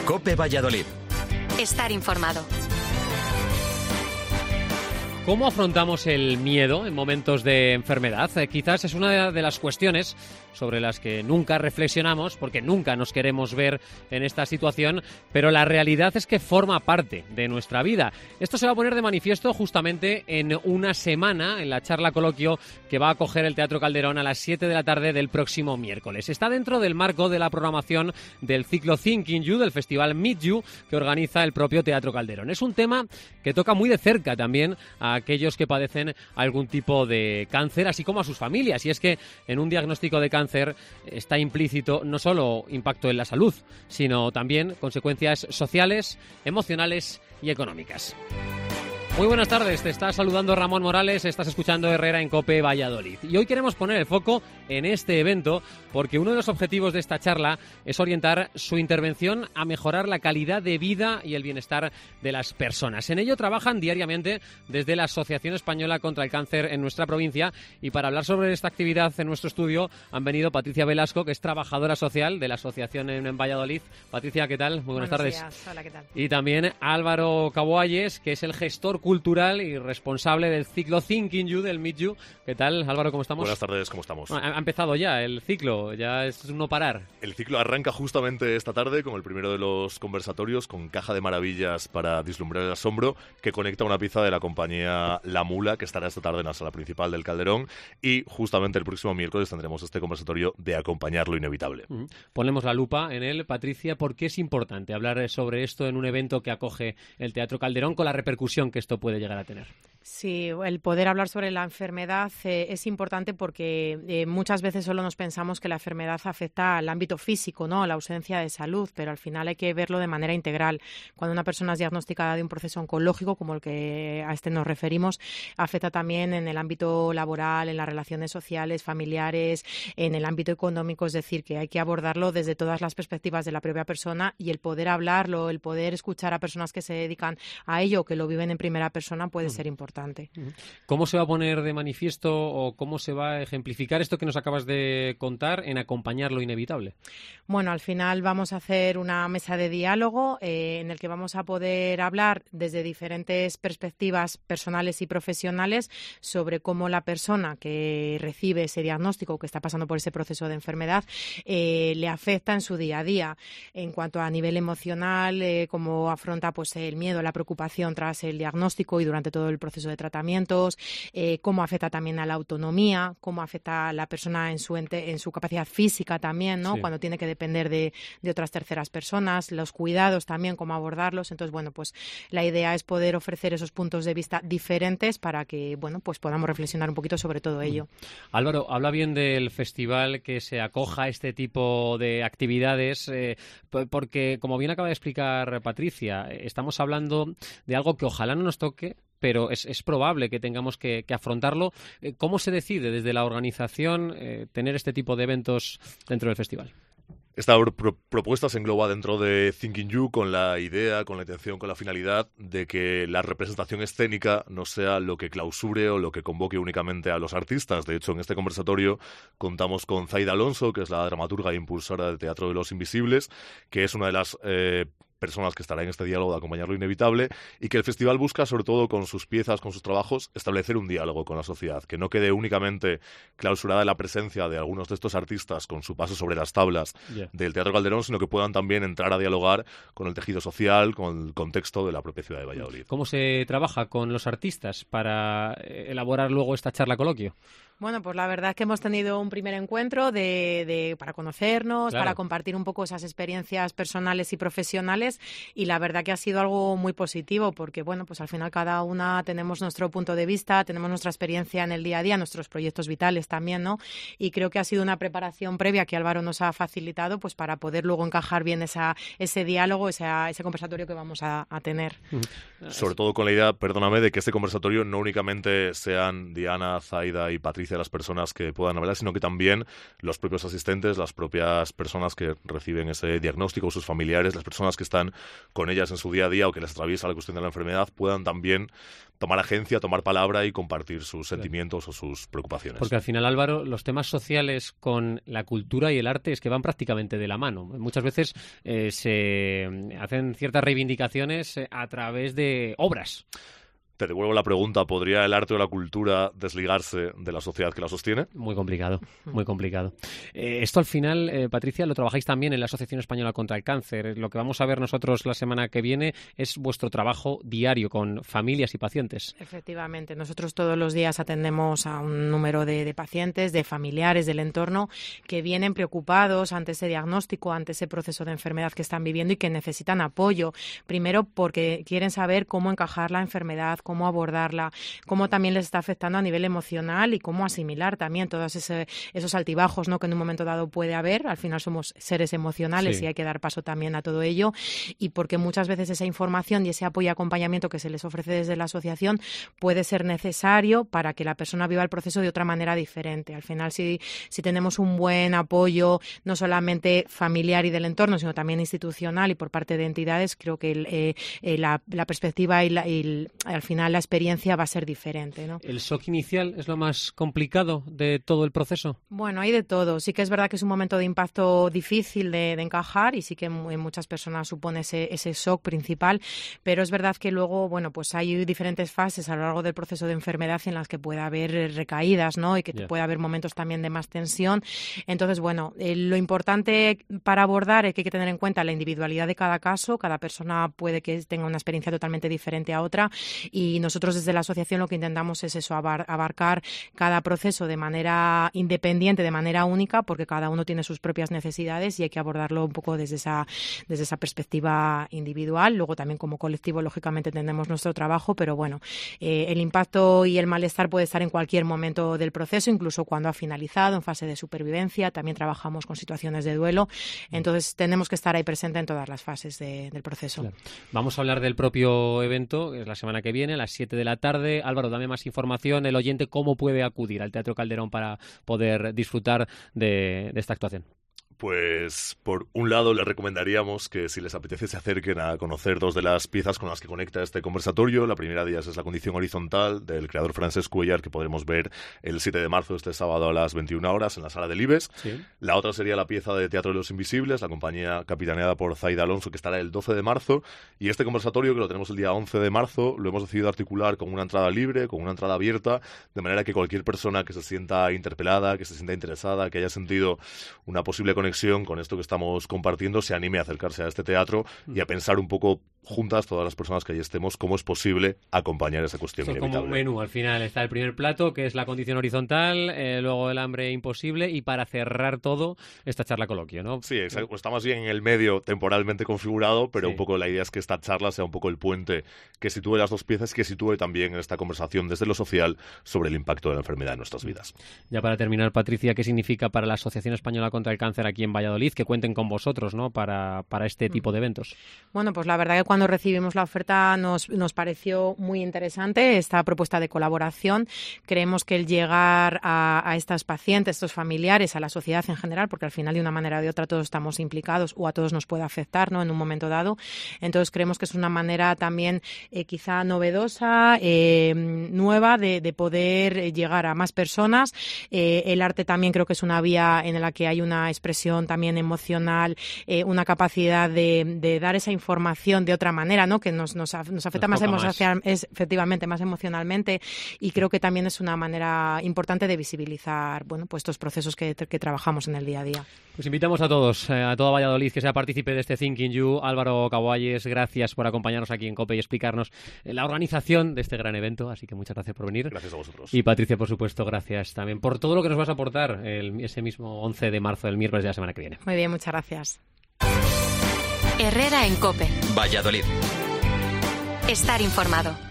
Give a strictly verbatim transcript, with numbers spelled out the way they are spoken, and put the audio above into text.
COPE Valladolid. Estar informado. ¿Cómo afrontamos el miedo en momentos de enfermedad? Eh, quizás es una de las cuestiones sobre las que nunca reflexionamos, porque nunca nos queremos ver en esta situación, pero la realidad es que forma parte de nuestra vida. Esto se va a poner de manifiesto justamente en una semana, en la charla coloquio que va a acoger el Teatro Calderón a las siete de la tarde del próximo miércoles. Está dentro del marco de la programación del ciclo Thinking You, del festival Meet You, que organiza el propio Teatro Calderón. Es un tema que toca muy de cerca también a aquellos que padecen algún tipo de cáncer, así como a sus familias. Y es que en un diagnóstico de cáncer está implícito no solo impacto en la salud, sino también consecuencias sociales, emocionales y económicas. Muy buenas tardes, te está saludando Ramón Morales, estás escuchando Herrera en COPE Valladolid. Y hoy queremos poner el foco en este evento porque uno de los objetivos de esta charla es orientar su intervención a mejorar la calidad de vida y el bienestar de las personas. En ello trabajan diariamente desde la Asociación Española contra el Cáncer en nuestra provincia, y para hablar sobre esta actividad en nuestro estudio han venido Patricia Velasco, que es trabajadora social de la asociación en, en Valladolid. Patricia, ¿qué tal? Muy buenas Buenos tardes. Días. Hola, ¿qué tal? Y también Álvaro Caboalles, que es el gestor cultural y responsable del ciclo Thinking You, del Meet You. ¿Qué tal, Álvaro? ¿Cómo estamos? Buenas tardes, ¿cómo estamos? Ha, ha empezado ya el ciclo, ya es un no parar. El ciclo arranca justamente esta tarde con el primero de los conversatorios con Caja de Maravillas para vislumbrar el asombro, que conecta una pieza de la compañía La Mula, que estará esta tarde en la sala principal del Calderón, y justamente el próximo miércoles tendremos este conversatorio de Acompañar lo Inevitable. Uh-huh. Ponemos la lupa en él. Patricia, ¿por qué es importante hablar sobre esto en un evento que acoge el Teatro Calderón con la repercusión que esto puede llegar a tener? Sí, el poder hablar sobre la enfermedad eh, es importante porque eh, muchas veces solo nos pensamos que la enfermedad afecta al ámbito físico, ¿no?, a la ausencia de salud, pero al final hay que verlo de manera integral. Cuando una persona es diagnosticada de un proceso oncológico, como el que a este nos referimos, afecta también en el ámbito laboral, en las relaciones sociales, familiares, en el ámbito económico, es decir, que hay que abordarlo desde todas las perspectivas de la propia persona, y el poder hablarlo, el poder escuchar a personas que se dedican a ello, que lo viven en primera persona, puede uh-huh. ser importante. ¿Cómo se va a poner de manifiesto o cómo se va a ejemplificar esto que nos acabas de contar en Acompañar lo Inevitable? Bueno, al final vamos a hacer una mesa de diálogo eh, en el que vamos a poder hablar desde diferentes perspectivas personales y profesionales sobre cómo la persona que recibe ese diagnóstico, que está pasando por ese proceso de enfermedad, eh, le afecta en su día a día, en cuanto a nivel emocional, eh, cómo afronta pues el miedo, la preocupación tras el diagnóstico y durante todo el proceso de tratamientos, eh, cómo afecta también a la autonomía, cómo afecta a la persona en su ente, en su capacidad física también, ¿no? Sí. Cuando tiene que depender de, de otras terceras personas, los cuidados también, cómo abordarlos. Entonces, bueno, pues la idea es poder ofrecer esos puntos de vista diferentes para que, bueno, pues podamos reflexionar un poquito sobre todo ello. Álvaro, habla bien del festival, que se acoja este tipo de actividades, eh, porque, como bien acaba de explicar Patricia, estamos hablando de algo que ojalá no nos toque, pero es, es probable que tengamos que, que afrontarlo. ¿Cómo se decide desde la organización eh, tener este tipo de eventos dentro del festival? Esta pro- propuesta se engloba dentro de Thinking You con la idea, con la intención, con la finalidad de que la representación escénica no sea lo que clausure o lo que convoque únicamente a los artistas. De hecho, en este conversatorio contamos con Zaida Alonso, que es la dramaturga e impulsora del Teatro de los Invisibles, que es una de las eh, personas que estará en este diálogo de Acompañar lo Inevitable, y que el festival busca, sobre todo con sus piezas, con sus trabajos, establecer un diálogo con la sociedad, que no quede únicamente clausurada la presencia de algunos de estos artistas con su paso sobre las tablas yeah. del Teatro Calderón, sino que puedan también entrar a dialogar con el tejido social, con el contexto de la propia ciudad de Valladolid. ¿Cómo se trabaja con los artistas para elaborar luego esta charla coloquio? Bueno, pues la verdad es que hemos tenido un primer encuentro de, de para conocernos, claro. para compartir un poco esas experiencias personales y profesionales, y la verdad que ha sido algo muy positivo porque, bueno, pues al final cada una tenemos nuestro punto de vista, tenemos nuestra experiencia en el día a día, nuestros proyectos vitales también, ¿no? Y creo que ha sido una preparación previa que Álvaro nos ha facilitado pues para poder luego encajar bien esa, ese diálogo, esa, ese conversatorio que vamos a, a tener. Sobre todo con la idea, perdóname, de que este conversatorio no únicamente sean Diana, Zaida y Patricia asistencia a las personas que puedan hablar, sino que también los propios asistentes, las propias personas que reciben ese diagnóstico, sus familiares, las personas que están con ellas en su día a día o que les atraviesa la cuestión de la enfermedad, puedan también tomar agencia, tomar palabra y compartir sus sentimientos o sus preocupaciones. Porque al final, Álvaro, los temas sociales con la cultura y el arte es que van prácticamente de la mano. Muchas veces eh, se hacen ciertas reivindicaciones a través de obras. Te devuelvo la pregunta, ¿podría el arte o la cultura desligarse de la sociedad que la sostiene? Muy complicado, muy complicado. Eh, esto al final, eh, Patricia, lo trabajáis también en la Asociación Española contra el Cáncer. Lo que vamos a ver nosotros la semana que viene es vuestro trabajo diario con familias y pacientes. Efectivamente, nosotros todos los días atendemos a un número de, de pacientes, de familiares del entorno que vienen preocupados ante ese diagnóstico, ante ese proceso de enfermedad que están viviendo y que necesitan apoyo. Primero porque quieren saber cómo encajar la enfermedad, cómo abordarla, cómo también les está afectando a nivel emocional y cómo asimilar también todos ese, esos altibajos, ¿no?, que en un momento dado puede haber. Al final somos seres emocionales, sí, y hay que dar paso también a todo ello, y porque muchas veces esa información y ese apoyo y acompañamiento que se les ofrece desde la asociación puede ser necesario para que la persona viva el proceso de otra manera diferente. Al final, si, si tenemos un buen apoyo, no solamente familiar y del entorno, sino también institucional y por parte de entidades, creo que el, eh, eh, la, la perspectiva y, la, y el, al final la experiencia va a ser diferente, ¿no? ¿El shock inicial es lo más complicado de todo el proceso? Bueno, hay de todo. Sí que es verdad que es un momento de impacto difícil de, de encajar y sí que en, en muchas personas supone ese, ese shock principal, pero es verdad que luego, bueno, pues hay diferentes fases a lo largo del proceso de enfermedad en las que puede haber recaídas, ¿no? Y que yeah. puede haber momentos también de más tensión. Entonces, bueno, eh, lo importante para abordar es que hay que tener en cuenta la individualidad de cada caso. Cada persona puede que tenga una experiencia totalmente diferente a otra, y nosotros desde la asociación lo que intentamos es eso, abar- abarcar cada proceso de manera independiente, de manera única, porque cada uno tiene sus propias necesidades y hay que abordarlo un poco desde esa, desde esa perspectiva individual. Luego también como colectivo, lógicamente, entendemos nuestro trabajo, pero bueno, eh, el impacto y el malestar puede estar en cualquier momento del proceso, incluso cuando ha finalizado, en fase de supervivencia. También trabajamos con situaciones de duelo, entonces tenemos que estar ahí presente en todas las fases de, del proceso. Claro. Vamos a hablar del propio evento, que es la semana que viene, a las siete de la tarde. Álvaro, dame más información, el oyente, ¿cómo puede acudir al Teatro Calderón para poder disfrutar de, de esta actuación? Pues, por un lado, les recomendaríamos que si les apetece se acerquen a conocer dos de las piezas con las que conecta este conversatorio. La primera de ellas es La condición horizontal, del creador Francesc Cuéllar, que podremos ver el siete de marzo, este sábado a las veintiuna horas, en la Sala del Ibes. Sí. La otra sería la pieza de Teatro de los Invisibles, la compañía capitaneada por Zaida Alonso, que estará el doce de marzo. Y este conversatorio, que lo tenemos el día once de marzo, lo hemos decidido articular con una entrada libre, con una entrada abierta, de manera que cualquier persona que se sienta interpelada, que se sienta interesada, que haya sentido una posible conexión con esto que estamos compartiendo, se anime a acercarse a este teatro y a pensar un poco juntas, todas las personas que allí estemos, cómo es posible acompañar esa cuestión inevitable. Como un menú, al final está el primer plato, que es La condición horizontal, eh, luego El hambre imposible, y para cerrar todo, esta charla coloquio, ¿no? Sí, exacto. Pues está más bien en el medio temporalmente configurado, pero sí. un poco la idea es que esta charla sea un poco el puente que sitúe las dos piezas, que sitúe también en esta conversación desde lo social sobre el impacto de la enfermedad en nuestras vidas. Ya para terminar, Patricia, ¿qué significa para la Asociación Española contra el Cáncer aquí en Valladolid que cuenten con vosotros, ¿no?, para, para este tipo de eventos? Bueno, pues la verdad que cuando recibimos la oferta nos, nos pareció muy interesante esta propuesta de colaboración. Creemos que el llegar a, a estas pacientes, estos familiares, a la sociedad en general, porque al final de una manera o de otra todos estamos implicados o a todos nos puede afectar, ¿no?, en un momento dado. Entonces creemos que es una manera también eh, quizá novedosa, eh, nueva de, de poder llegar a más personas. Eh, el arte también creo que es una vía en la que hay una expresión también emocional, eh, una capacidad de, de dar esa información de otra manera, ¿no?, que nos, nos, nos afecta nos más, emocional, más. Es, efectivamente más emocionalmente, y creo que también es una manera importante de visibilizar, bueno, pues estos procesos que, que trabajamos en el día a día. Pues invitamos a todos, eh, a toda Valladolid, que sea partícipe de este Thinking You. Álvaro Caboalles, gracias por acompañarnos aquí en COPE y explicarnos la organización de este gran evento, así que muchas gracias por venir. Gracias a vosotros. Y Patricia, por supuesto, gracias también por todo lo que nos vas a aportar el, ese mismo once de marzo, el miércoles de la semana que viene. Muy bien, muchas gracias. Herrera en COPE. Valladolid. Estar informado.